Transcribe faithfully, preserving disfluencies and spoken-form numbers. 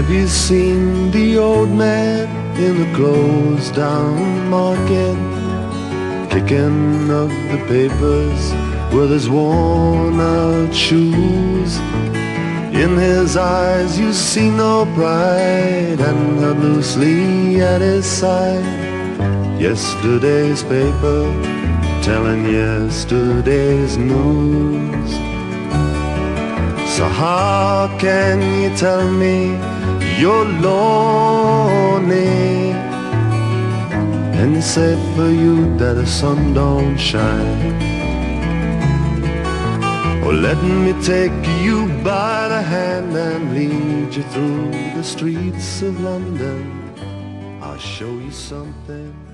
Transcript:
Have you seen the old man in the closed down market, picking up the papers with his worn out shoes? In his eyes you see no pride, and held loosely at his side yesterday's paper, telling yesterday's news. So how can you tell me you're lonely, and it's safe for you that the sun don't shine? Oh, let me take you by the hand and lead you through the streets of London. I'll show you something